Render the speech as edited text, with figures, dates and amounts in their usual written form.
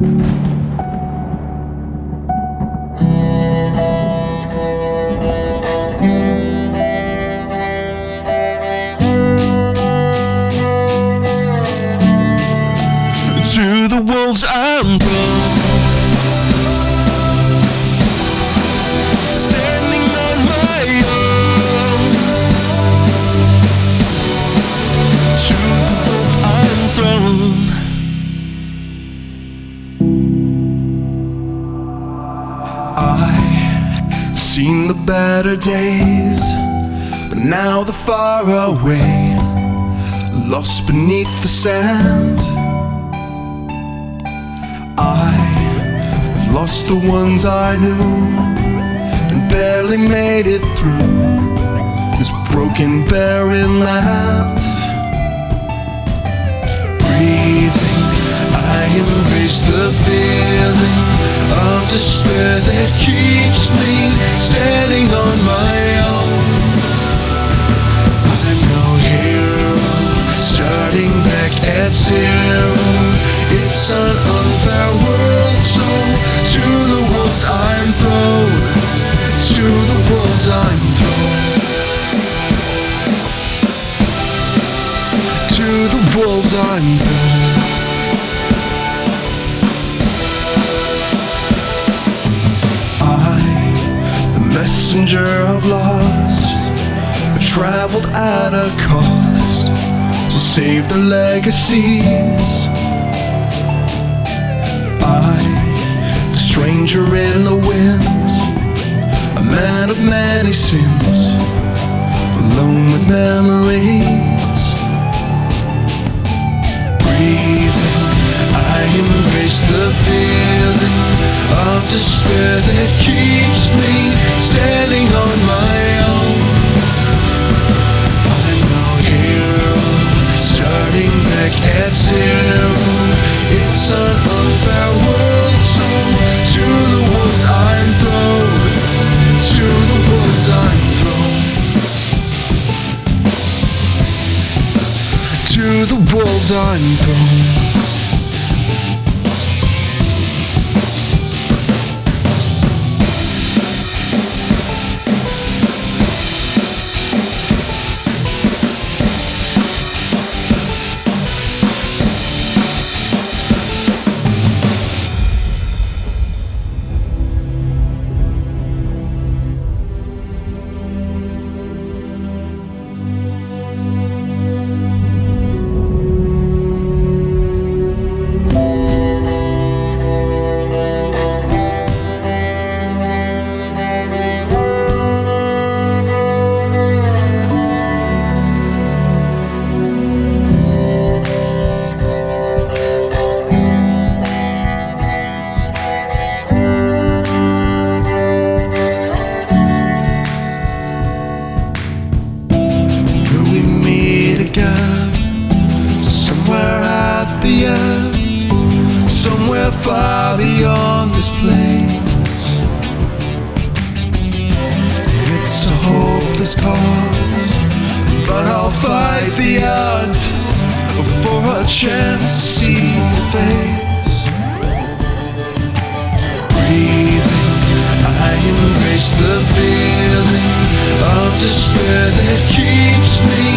To the wolves I'm thrown, standing on my own. To the wolves I'm thrown. I've seen the better days, but now they're far away, lost beneath the sand. I've lost the ones I knew and barely made it through this broken, barren land. Breathing, I embrace the feeling of despair that keeps me standing on my own. I'm no hero, starting back at zero. It's an unfair world, so to the wolves I'm thrown. To the wolves I'm thrown. To the wolves I'm thrown. I, the messenger of loss, have traveled at a cost to save their legacies. I, the stranger in the wind, a man of many sins, alone with memories. Breathing, I embrace the feeling of despair that keeps me standing on my own. I'm no hero, starting back at zero. It's an unfair world, so to the wolves I'm thrown. To the wolves I'm thrown. To the wolves I'm thrown. Somewhere far beyond this place. It's a hopeless cause, but I'll fight the odds for a chance to see your face. Breathing, I embrace the feeling of despair that keeps me